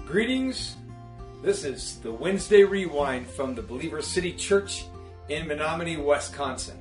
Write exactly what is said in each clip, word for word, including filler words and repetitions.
Greetings. This is the Wednesday Rewind from the Believer City Church in Menominee, Wisconsin.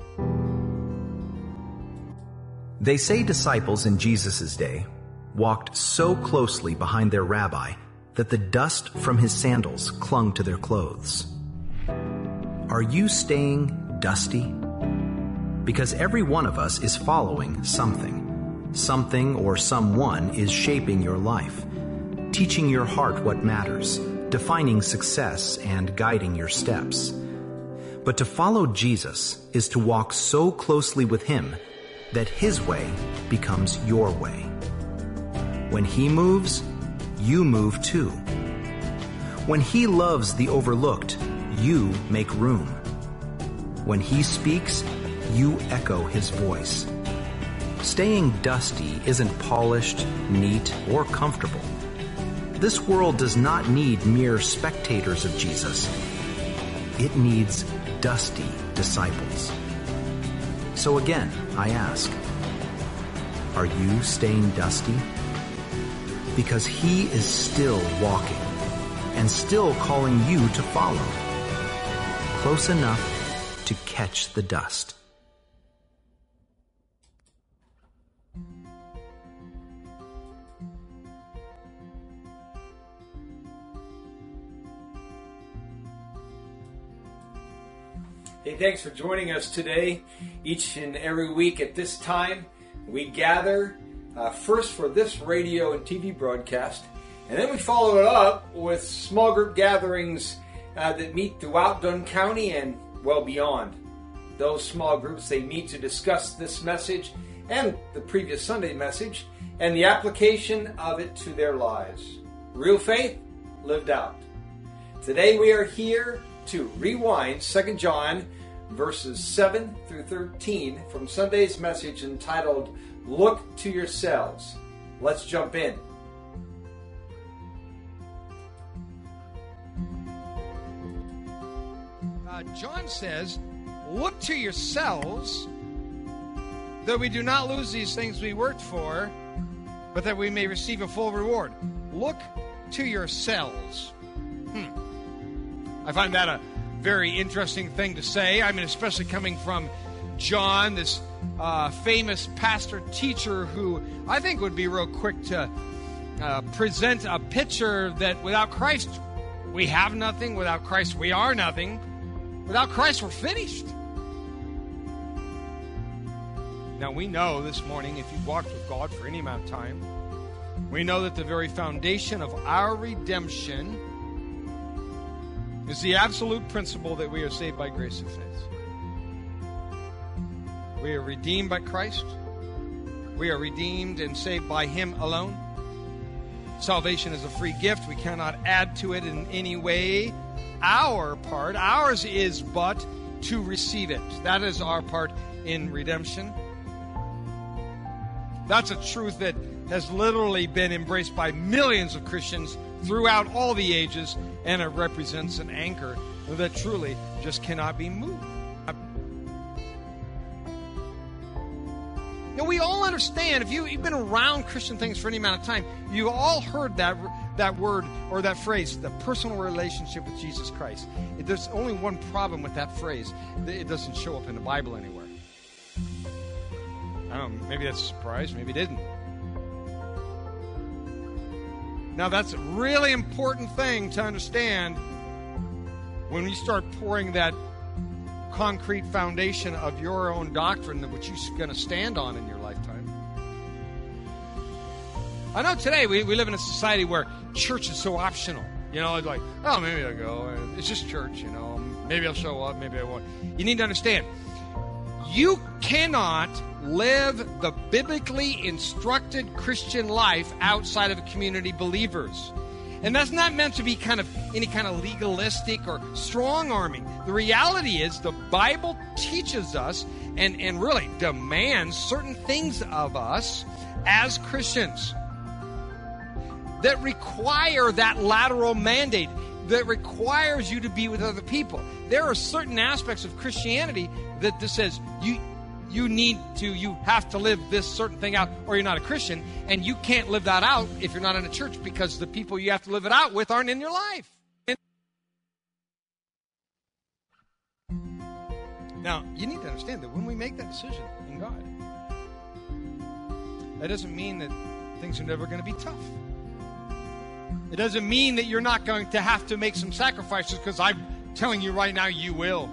They say disciples in Jesus' day walked so closely behind their rabbi that the dust from his sandals clung to their clothes. Are you staying dusty? Because every one of us is following something. Something or someone is shaping your life, teaching your heart what matters, defining success, and guiding your steps. But to follow Jesus is to walk so closely with him that his way becomes your way. When he moves, you move too. When he loves the overlooked, you make room. When he speaks, you echo his voice. Staying dusty isn't polished, neat, or comfortable. This world does not need mere spectators of Jesus. It needs dusty disciples. So again, I ask, are you staying dusty? Because he is still walking and still calling you to follow, close enough to catch the dust. Hey, thanks for joining us today. Each and every week at this time, we gather uh, first for this radio and T V broadcast, and then we follow it up with small group gatherings uh, that meet throughout Dunn County and well beyond. Those small groups, they meet to discuss this message and the previous Sunday message and the application of it to their lives. Real faith lived out. Today we are here to rewind Second John verses seven through thirteen from Sunday's message entitled, Look to Yourselves. Let's jump in. Uh, John says, look to yourselves, that we do not lose these things we worked for, but that we may receive a full reward. Look to yourselves. Hmm. I find that a very interesting thing to say. I mean, especially coming from John, this uh, famous pastor-teacher who I think would be real quick to uh, present a picture that without Christ, we have nothing. Without Christ, we are nothing. Without Christ, we're finished. Now, we know this morning, if you've walked with God for any amount of time, we know that the very foundation of our redemption is the absolute principle that we are saved by grace and faith. We are redeemed by Christ. We are redeemed and saved by him alone. Salvation is a free gift. We cannot add to it in any way. Our part, ours is but to receive it. That is our part in redemption. That's a truth that has literally been embraced by millions of Christians throughout all the ages, and it represents an anchor that truly just cannot be moved. You know, we all understand, if you, you've been around Christian things for any amount of time, you've all heard that that word or that phrase, the personal relationship with Jesus Christ. It, there's only one problem with that phrase. It doesn't show up in the Bible anywhere. I don't know, maybe that's a surprise, maybe it didn't. Now, that's a really important thing to understand when you start pouring that concrete foundation of your own doctrine, which you're going to stand on in your lifetime. I know today we, we live in a society where church is so optional. You know, it's like, oh, maybe I'll go. It's just church, you know. Maybe I'll show up, maybe I won't. You need to understand, you cannot live the biblically instructed Christian life outside of a community of believers. And that's not meant to be kind of any kind of legalistic or strong-arming. The reality is the Bible teaches us and, and really demands certain things of us as Christians that require that lateral mandate, that requires you to be with other people. There are certain aspects of Christianity that, that says you you need to, you have to live this certain thing out or you're not a Christian. And you can't live that out if you're not in a church because the people you have to live it out with aren't in your life. Now, you need to understand that when we make that decision in God, that doesn't mean that things are never going to be tough. It doesn't mean that you're not going to have to make some sacrifices, because I'm telling you right now, you will.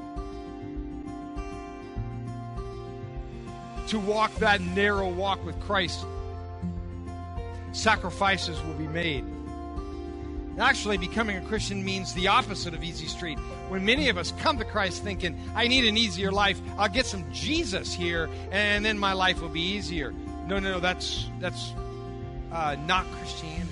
To walk that narrow walk with Christ, sacrifices will be made. Actually, becoming a Christian means the opposite of easy street. When many of us come to Christ thinking, I need an easier life, I'll get some Jesus here, and then my life will be easier. No, no, no, that's that's uh, not Christianity.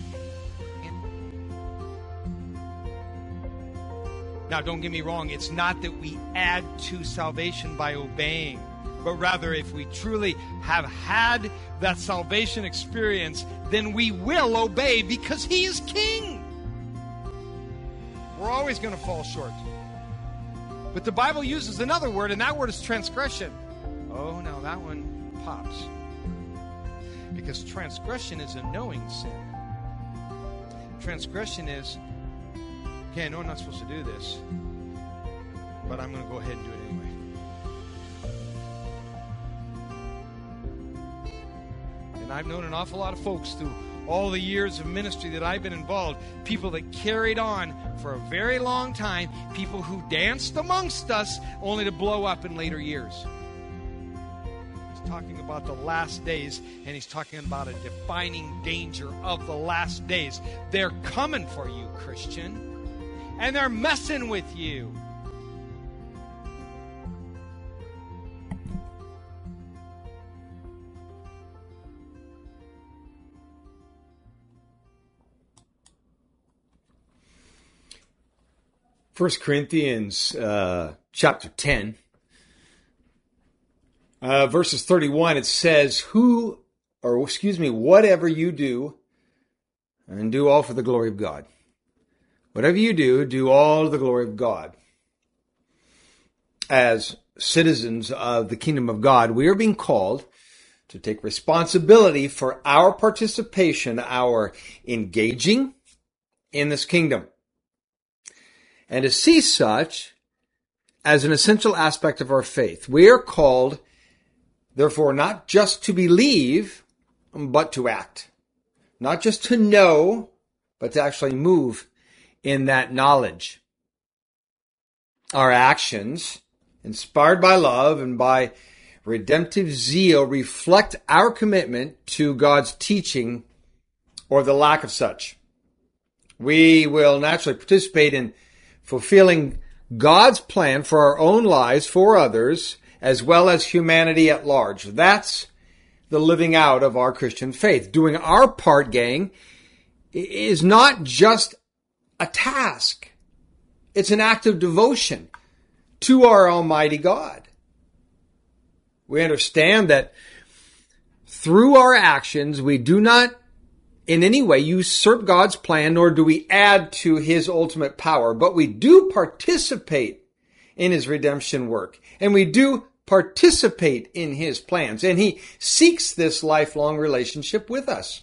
Now, don't get me wrong, it's not that we add to salvation by obeying, but rather if we truly have had that salvation experience, then we will obey because He is King. We're always going to fall short. But the Bible uses another word, and that word is transgression. Oh, no, that one pops. Because transgression is a knowing sin. Transgression is, okay, I know I'm not supposed to do this, but I'm going to go ahead and do it anyway. And I've known an awful lot of folks through all the years of ministry that I've been involved, people that carried on for a very long time, people who danced amongst us only to blow up in later years. He's talking about the last days, and he's talking about a defining danger of the last days. They're coming for you, Christian, and they're messing with you. First Corinthians uh, chapter ten, uh, verses thirty-one, it says, who, or excuse me, whatever you do, and do all for the glory of God. Whatever you do, do all to the glory of God. As citizens of the kingdom of God, we are being called to take responsibility for our participation, our engaging in this kingdom, and to see such as an essential aspect of our faith. We are called, therefore, not just to believe, but to act. Not just to know, but to actually move in that knowledge. Our actions, inspired by love and by redemptive zeal, reflect our commitment to God's teaching or the lack of such. We will naturally participate in fulfilling God's plan for our own lives, for others, as well as humanity at large. That's the living out of our Christian faith. Doing our part, gang, is not just a task. It's an act of devotion to our Almighty God. We understand that through our actions, we do not in any way usurp God's plan, nor do we add to His ultimate power, but we do participate in His redemption work, and we do participate in His plans, and He seeks this lifelong relationship with us.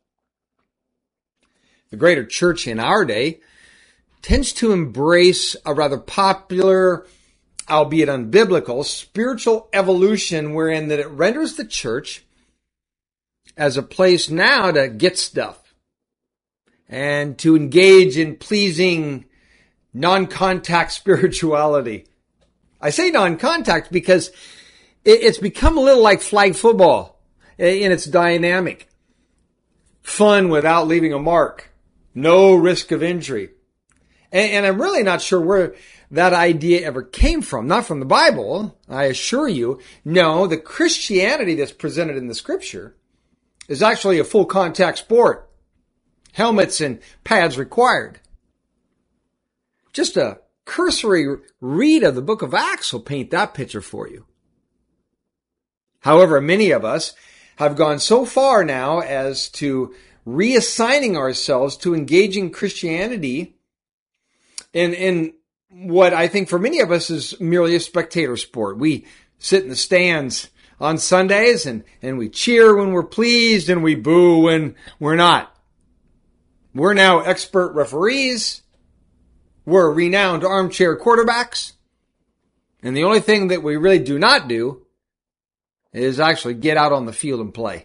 The greater church in our day tends to embrace a rather popular, albeit unbiblical, spiritual evolution wherein that it renders the church as a place now to get stuff and to engage in pleasing non-contact spirituality. I say non-contact because it's become a little like flag football in its dynamic. Fun without leaving a mark. No risk of injury. And I'm really not sure where that idea ever came from. Not from the Bible, I assure you. No, the Christianity that's presented in the Scripture is actually a full contact sport. Helmets and pads required. Just a cursory read of the book of Acts will paint that picture for you. However, many of us have gone so far now as to reassigning ourselves to engaging Christianity in, in what I think for many of us is merely a spectator sport. We sit in the stands on Sundays, and, and we cheer when we're pleased, and we boo when we're not. We're now expert referees. We're renowned armchair quarterbacks. And the only thing that we really do not do is actually get out on the field and play.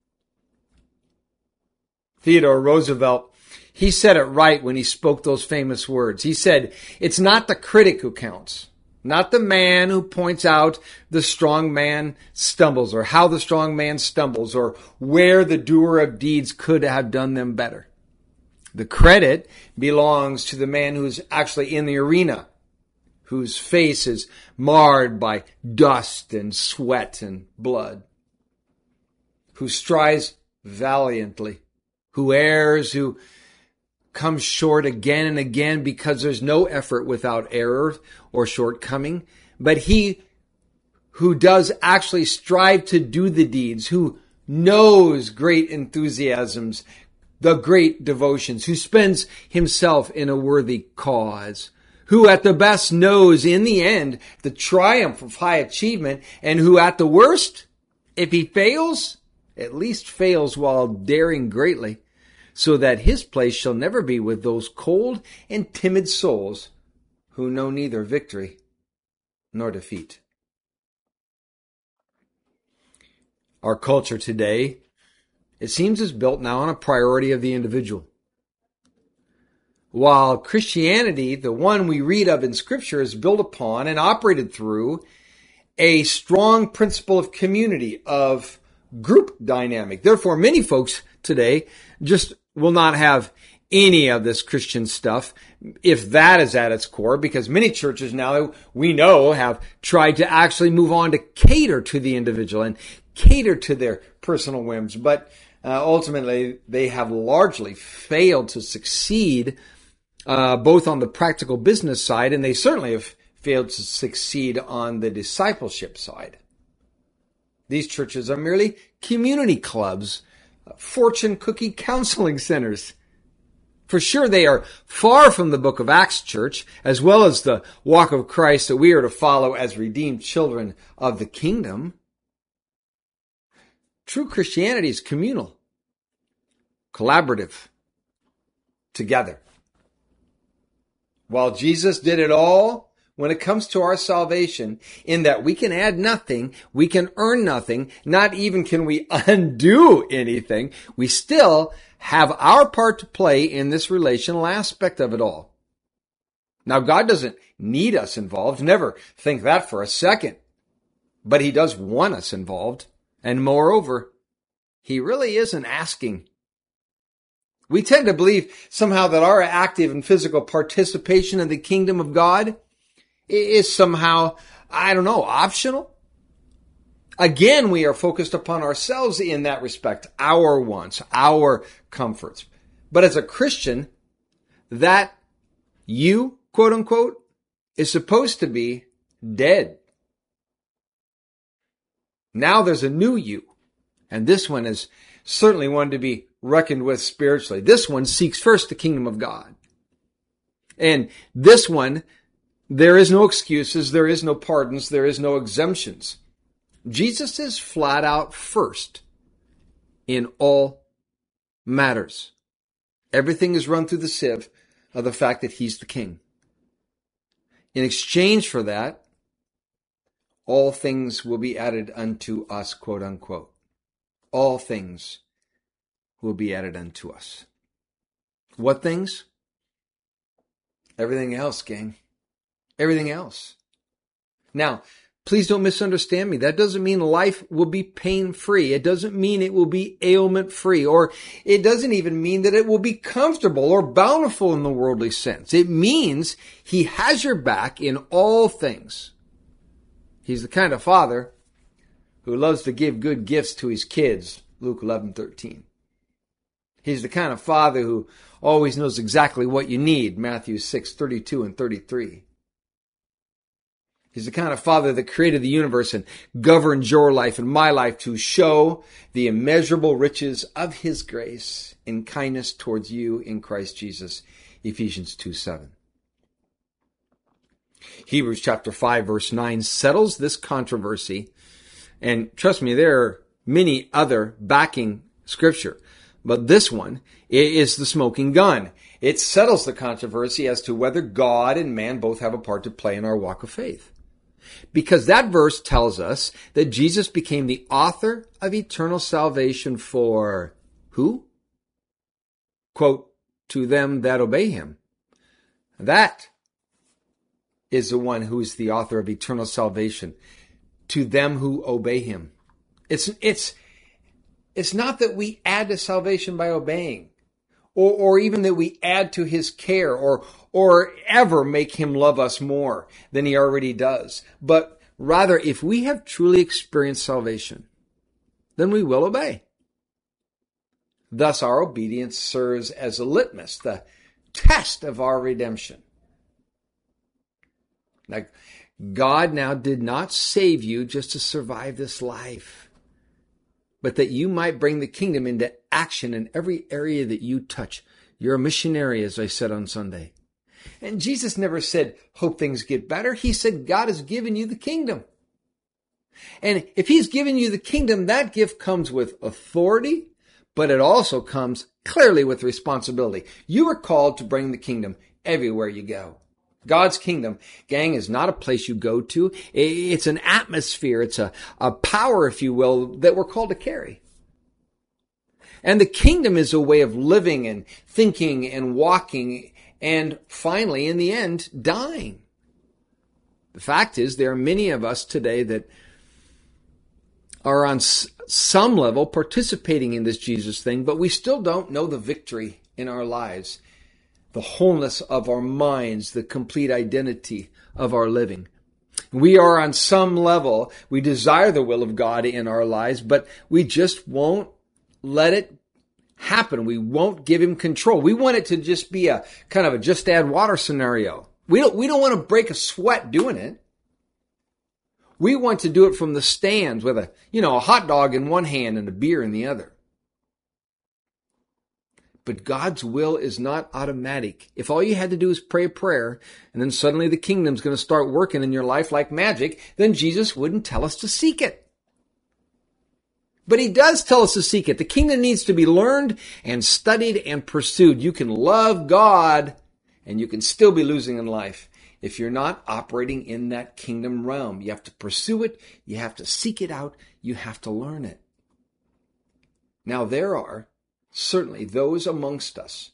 Theodore Roosevelt, he said it right when he spoke those famous words. He said, it's not the critic who counts, not the man who points out the strong man stumbles, or how the strong man stumbles, or where the doer of deeds could have done them better. The credit belongs to the man who's actually in the arena, whose face is marred by dust and sweat and blood, who strives valiantly, who errs, who comes short again and again, because there's no effort without error or shortcoming. But he who does actually strive to do the deeds, who knows great enthusiasms, the great devotions, who spends himself in a worthy cause, who at the best knows in the end the triumph of high achievement, and who at the worst, if he fails, at least fails while daring greatly, so that his place shall never be with those cold and timid souls who know neither victory nor defeat. Our culture today, it seems, is built now on a priority of the individual. While Christianity, the one we read of in Scripture, is built upon and operated through a strong principle of community, of group dynamic. Therefore, many folks today just will not have any of this Christian stuff, if that is at its core, because many churches now, we know, have tried to actually move on to cater to the individual and cater to their personal whims. But uh, ultimately, they have largely failed to succeed uh, both on the practical business side, and they certainly have failed to succeed on the discipleship side. These churches are merely community clubs, fortune cookie counseling centers. For sure, they are far from the book of Acts church, as well as the walk of Christ that we are to follow as redeemed children of the kingdom. True Christianity is communal, collaborative, together. While Jesus did it all, when it comes to our salvation, in that we can add nothing, we can earn nothing, not even can we undo anything, we still have our part to play in this relational aspect of it all. Now, God doesn't need us involved. Never think that for a second. But He does want us involved. And moreover, He really isn't asking. We tend to believe somehow that our active and physical participation in the kingdom of God is somehow, I don't know, optional. Again, we are focused upon ourselves in that respect, our wants, our comforts. But as a Christian, that you, quote unquote, is supposed to be dead. Now there's a new you, and this one is certainly one to be reckoned with spiritually. This one seeks first the kingdom of God. And this one, there is no excuses, there is no pardons, there is no exemptions. Jesus is flat out first in all matters. Everything is run through the sieve of the fact that He's the King. In exchange for that, all things will be added unto us, quote unquote. All things will be added unto us. What things? Everything else, gang. Everything else. Now, please don't misunderstand me. That doesn't mean life will be pain-free. It doesn't mean it will be ailment-free. Or it doesn't even mean that it will be comfortable or bountiful in the worldly sense. It means He has your back in all things. He's the kind of father who loves to give good gifts to his kids, Luke eleven thirteen. He's the kind of father who always knows exactly what you need, Matthew six thirty-two and thirty-three. He's the kind of father that created the universe and governs your life and my life to show the immeasurable riches of His grace in kindness towards you in Christ Jesus, Ephesians two seven. Hebrews chapter five verse nine settles this controversy And trust me, there are many other backing scripture. But this one is the smoking gun. It settles the controversy as to whether God and man both have a part to play in our walk of faith. Because that verse tells us that Jesus became the author of eternal salvation for who? Quote, to them that obey him. That is the one who is the author of eternal salvation to them who obey him. It's, it's, it's not that we add to salvation by obeying, or, or even that we add to his care, or, or ever make him love us more than he already does. But rather, if we have truly experienced salvation, then we will obey. Thus, our obedience serves as a litmus, the test of our redemption. Now, God now did not save you just to survive this life, but that you might bring the kingdom into action in every area that you touch. You're a missionary, as I said on Sunday. And Jesus never said, hope things get better. He said, God has given you the kingdom. And if he's given you the kingdom, that gift comes with authority, but it also comes clearly with responsibility. You are called to bring the kingdom everywhere you go. God's kingdom, gang, is not a place you go to. It's an atmosphere. It's a, a power, if you will, that we're called to carry. And the kingdom is a way of living and thinking and walking and finally, in the end, dying. The fact is, there are many of us today that are on some level participating in this Jesus thing, but we still don't know the victory in our lives, the wholeness of our minds, the complete identity of our living. We are on some level, we desire the will of God in our lives, but we just won't let it happen. We won't give him control. We want it to just be a kind of a just add water scenario. We don't, we don't want to break a sweat doing it. We want to do it from the stands with a, you know, a hot dog in one hand and a beer in the other. But God's will is not automatic. If all you had to do is pray a prayer and then suddenly the kingdom's going to start working in your life like magic, then Jesus wouldn't tell us to seek it. But he does tell us to seek it. The kingdom needs to be learned and studied and pursued. You can love God and you can still be losing in life if you're not operating in that kingdom realm. You have to pursue it. You have to seek it out. You have to learn it. Now, there are certainly those amongst us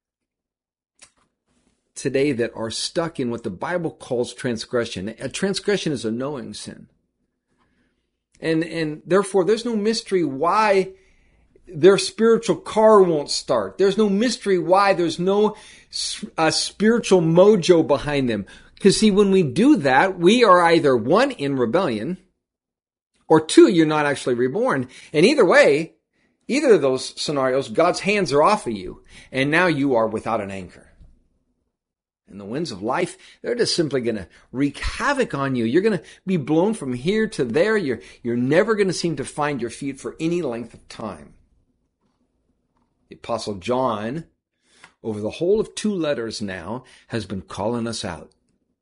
today that are stuck in what the Bible calls transgression. A transgression is a knowing sin. And, and therefore, there's no mystery why their spiritual car won't start. There's no mystery why there's no uh, spiritual mojo behind them. Because see, when we do that, we are either one, in rebellion, or two, you're not actually reborn. And either way, either of those scenarios, God's hands are off of you. And now you are without an anchor. And the winds of life, they're just simply going to wreak havoc on you. You're going to be blown from here to there. You're, you're never going to seem to find your feet for any length of time. The Apostle John, over the whole of two letters now, has been calling us out.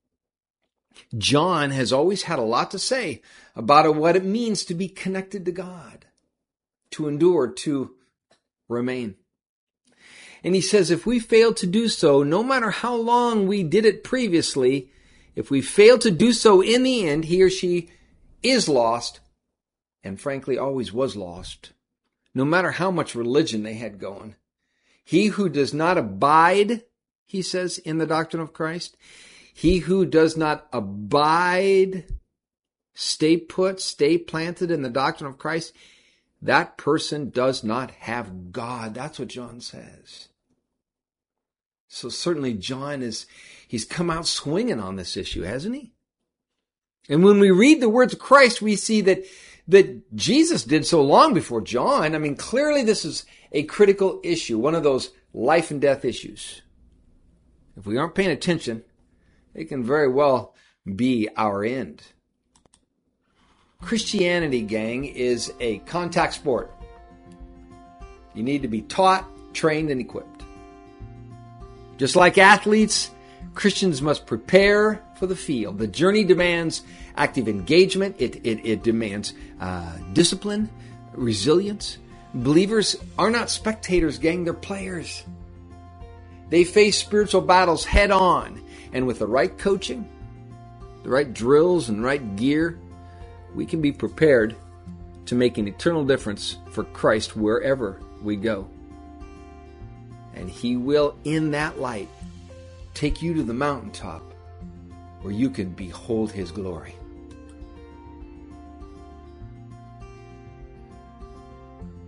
John has always had a lot to say about what it means to be connected to God, to endure, to remain. And he says if we fail to do so, no matter how long we did it previously, if we fail to do so in the end, he or she is lost, and frankly always was lost, no matter how much religion they had going. He who does not abide, he says, in the doctrine of Christ, he who does not abide, stay put, stay planted in the doctrine of Christ, that person does not have God. That's what John says. So certainly John is, he's come out swinging on this issue, hasn't he? And when we read the words of Christ, we see that, that Jesus did so long before John. I mean, clearly this is a critical issue, one of those life and death issues. If we aren't paying attention, it can very well be our end. Christianity, gang, is a contact sport. You need to be taught, trained, and equipped. Just like athletes, Christians must prepare for the field. The journey demands active engagement. It, it, it demands uh, discipline, resilience. Believers are not spectators, gang. They're players. They face spiritual battles head on. And with the right coaching, the right drills and right gear, we can be prepared to make an eternal difference for Christ wherever we go. And He will, in that light, take you to the mountaintop where you can behold His glory.